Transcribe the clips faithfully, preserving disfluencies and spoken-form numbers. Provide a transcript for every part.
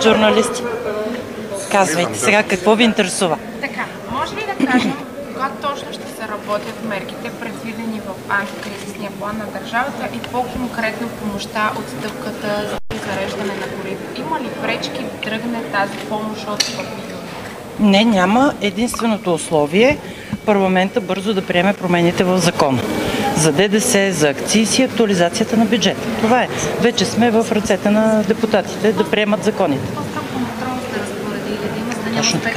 журналисти. Казвайте сега, какво ви интересува? Така, може ли да кажем кога точно ще се работят мерките, предвидени в антикризисния план на държавата и по-конкретно помощта от стъпката за зареждане на гориво? Има ли пречки да тръгне тази помощ от първи юни? Не, няма. Единственото условие парламента бързо да приеме промените в закона. За ДДС, за акциз и актуализацията на бюджета. Това е. Вече сме в ръцете на депутатите да приемат законите. Точно така.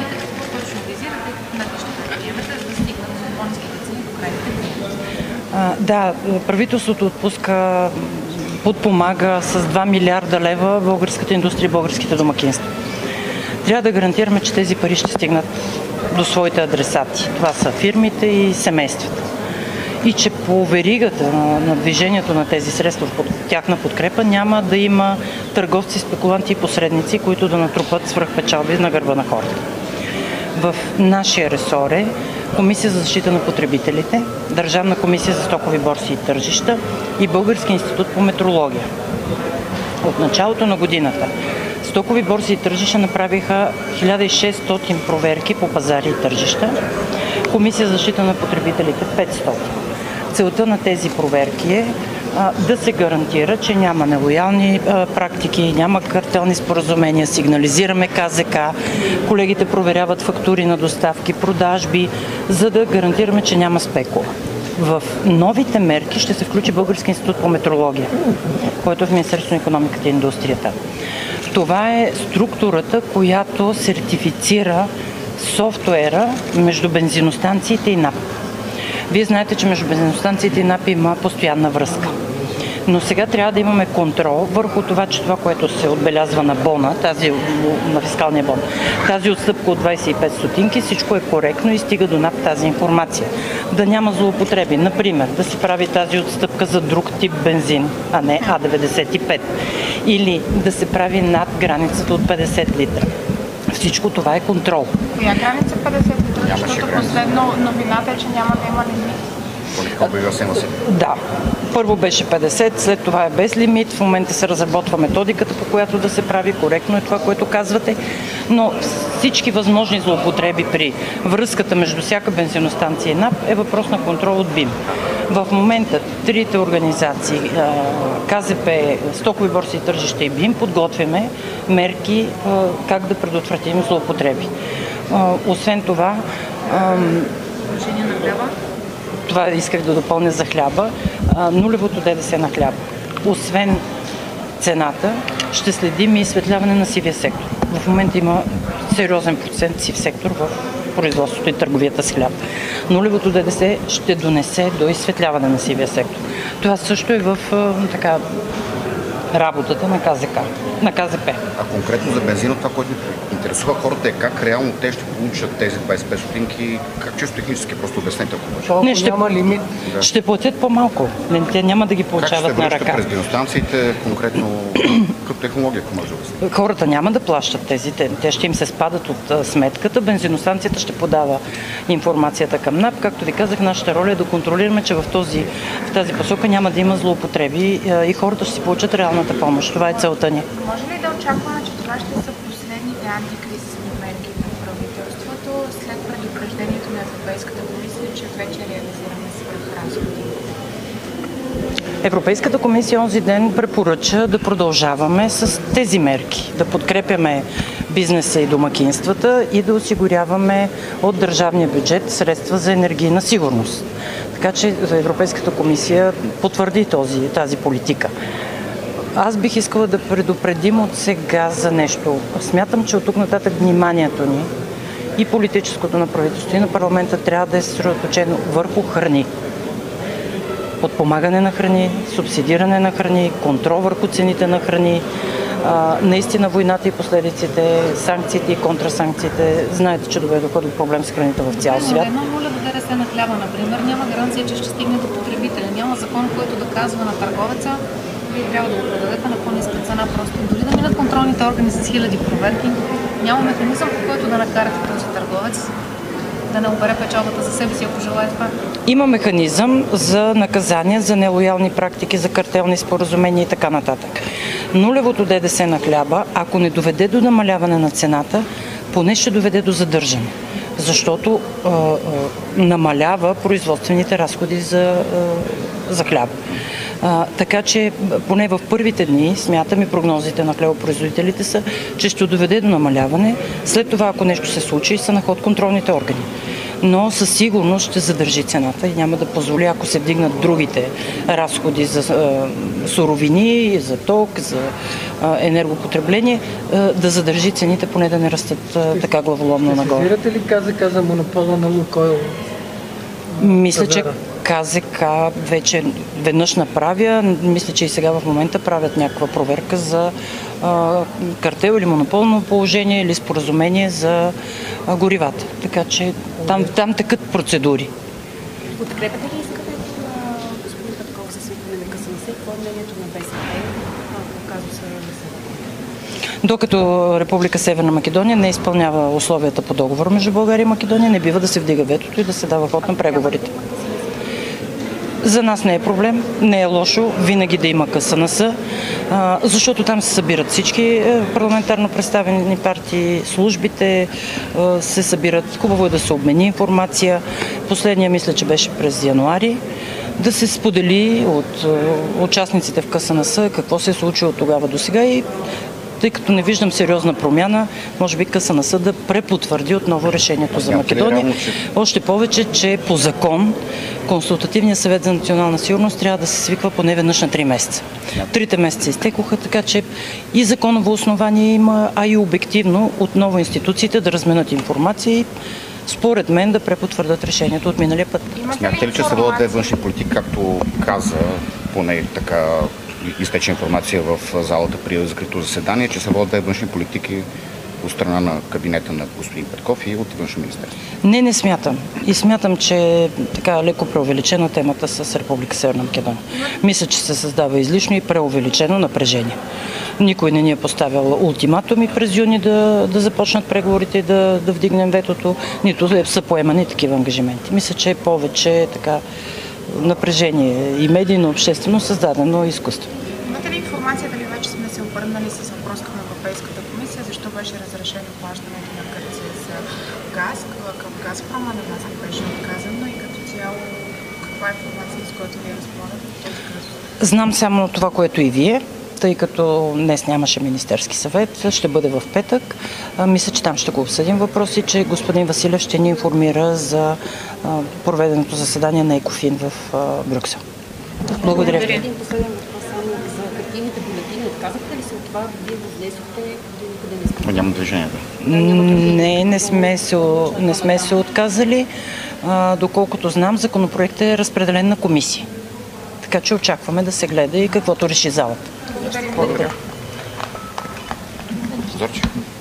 А, да, правителството отпуска, подпомага с два милиарда лева българската индустрия и българските домакинства. Трябва да гарантираме, че тези пари ще стигнат до своите адресати. Това са фирмите и семействата. И че по веригата на, на движението на тези средства в тяхна подкрепа няма да има търговци, спекуланти и посредници, които да натрупат свръхпечалби на гърба на хората. В нашия ресор е Комисия за защита на потребителите, Държавна комисия за стокови борси и тържища и Български институт по метрология. От началото на годината стокови борси и тържища направиха хиляда и шестстотин проверки по пазари и тържища, Комисия за защита на потребителите петстотин. Целта на тези проверки е а, да се гарантира, че няма нелоялни а, практики, няма картелни споразумения, сигнализираме КЗК, колегите проверяват фактури на доставки, продажби, за да гарантираме, че няма спекула. В новите мерки ще се включи Български институт по метрология, който е в Министерството на икономиката и индустрията. Това е структурата, която сертифицира софтуера между бензиностанциите и НАП. Вие знаете, че между бензиностанциите и НАП има постоянна връзка. Но сега трябва да имаме контрол върху това, че това, което се отбелязва на бона, тази, на фискалния бон, тази отстъпка от двадесет и пет стотинки, всичко е коректно и стига до НАП тази информация. Да няма злоупотреби. Например, да се прави тази отстъпка за друг тип бензин, а не А деветдесет и пет. Или да се прави над границата от петдесет литра. Всичко това е контрол. Коя граница петдесет литра? Защото последно новината е, че няма да има лимит. Да. Първо беше петдесет, след това е без лимит. В момента се разработва методиката, по която да се прави. Коректно е това, което казвате. Но всички възможни злоупотреби при връзката между всяка бензиностанция и НАП е въпрос на контрол от БИМ. В момента трите организации, КЗП, стокови борси и тържища и БИМ, подготвяме мерки как да предотвратим злоупотреби. Освен това, това исках да допълня за хляба, нулевото ДДС на хляба. Освен цената, ще следим и изсветляване на сивия сектор. В момента има сериозен процент сив сектор в производството и търговията с хляб. Нулевото ДДС ще донесе до изсветляване на сивия сектор. Това също е в така, работата на КЗК, на КЗП. А конкретно за бензина, това, което интересува хората е как реално те ще получат тези двадесет и пет стотинки, как често технически, просто обяснете, ако може. Не, ще, няма лимит. Да. Ще платят по-малко. Те няма да ги получават на ръка. Как ще през бензиностанциите, конкретно като технология, ако може да обясните? Хората няма да плащат тези, те, те ще им се спадат от сметката. Бензиностанцията ще подава информацията към НАП. Както ви казах, нашата роля е да контролираме, че в, този, в тази посока няма да има злоупотреби и хората ще си получат реалната помощ. Това е целта ни. Може ли да очакваме, че това ще са последните антикризисни мерки на правителството след предупреждението на Европейската комисия, че вече реализираме свръхразходи? Европейската комисия онзи ден препоръча да продължаваме с тези мерки, да подкрепяме бизнеса и домакинствата и да осигуряваме от държавния бюджет средства за енергийна сигурност. Така че Европейската комисия потвърди този, тази политика. Аз бих искала да предупредим от сега за нещо. Смятам, че от тук нататък вниманието ни и политическото на правителството и на парламента трябва да е съсредоточено върху храни. Подпомагане на храни, субсидиране на храни, контрол върху цените на храни, а, наистина войната и последиците, санкциите и контрасанкциите. Знаете, че доведоха до проблем с храните в цял свят. Едно воля да ДДС на хляба, например, няма гаранция, че ще стигне до потребителя. Няма закон, който да казва на търговеца, вие трябва да го продадете на по-ниска цена. Просто дори да минат контролните органи с хиляди проверки, няма механизъм, по който да накарате този търговец да не обере печалбата за себе си, ако желая това. Има механизъм за наказания, за нелоялни практики, за картелни споразумения и така нататък. Нулевото ДДС на хляба, ако не доведе до намаляване на цената, поне ще доведе до задържане, защото а, а, намалява производствените разходи за, а, за хляб. А, така че поне в първите дни, смятам и прогнозите на хлебопроизводителите са, че ще доведе до намаляване. След това, ако нещо се случи, са на ход контролните органи. Но със сигурност ще задържи цената и няма да позволи, ако се вдигнат другите разходи за а, суровини, за ток, за а, енергопотребление, а, да задържи цените, поне да не растат а, така главоломно нагоре. Сезирате ли КЗК за монопола на Лукойл? Мисля, че КЗК вече веднъж направя, мисля, че и сега в момента правят някаква проверка за а, картел или монополно положение или споразумение за а, горивата. Така че там, там текат процедури. Подкрепяте ли искането на господин Петков за свикване на КСНС и какво е мнението на БСП по казуса на Докато Република Северна Македония не изпълнява условията по договора между България и Македония, не бива да се вдига ветото и да се дава ход на преговорите. За нас не е проблем, не е лошо винаги да има КСНС, защото там се събират всички парламентарно представени партии, службите се събират. Хубаво е да се обмени информация. Последния мисля, че беше през януари. Да се сподели от участниците в КСНС какво се е случило от тогава до сега и тъй като не виждам сериозна промяна, може би КСНС да препотвърди отново решението за Македония. Още повече, че по закон Консултативният съвет за национална сигурност трябва да се свиква поне веднъж на три месеца. Трите месеца изтекоха, така че и законово основание има, а и обективно отново институциите да разменят информация и според мен да препотвърдат решението от миналия път. Смятате ли, че се водят да е външни политики, както каза, поне така изтече информация в залата при закрито заседание, че се водят да е външни политики от страна на кабинета на господин Петков и от външно министерство? Не, не смятам. И смятам, че е така леко преувеличена темата с Република Северна Македония. Мисля, че се създава излишно и преувеличено напрежение. Никой не ни е поставял ултиматуми през юни да, да започнат преговорите и да, да вдигнем ветото, нито са поемани такива ангажименти. Мисля, че е повече така напрежение и медийно обществено създадено изкуство. Имате ли информация дали вече сме се обърнали с въпрос към Европейската комисия, защо беше разрешено плащането на Гърция за газ към Газпром, а на нас не беше отказано и като цяло каква е информация, с която вие разполагате в този казус? Знам само това, което и вие, тъй като днес нямаше Министерски съвет, ще бъде в петък. А, мисля, че там ще го обсъдим въпроси, че господин Василев ще ни информира за а, проведеното заседание на ЕКОФИН в а, Брюксел. Благодаря. Един последен въпрос само за хартийните бюлетини. Отказахте ли се от това? Вие го внесохте до никъде не сте? Няма движение. Не, не сме се, не сме се отказали. А, доколкото знам, законопроектът е разпределен на комисии. Така че очакваме да се гледа и каквото реши залата. Благодаря. Зорче.